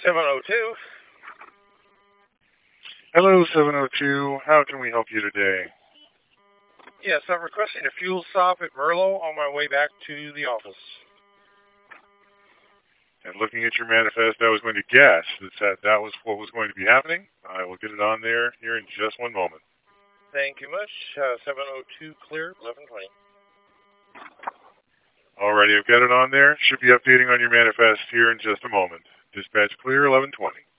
702. Hello, 702. How can we help you today? Yes, I'm requesting a fuel stop at Merlot on my way back to the office. And looking at your manifest, I was going to guess that was what was going to be happening. I will get it on there here in just one moment. Thank you much. 702 clear, 1120. Alrighty, I've got it on there. Should be updating on your manifest here in just a moment. Dispatch clear, 1120.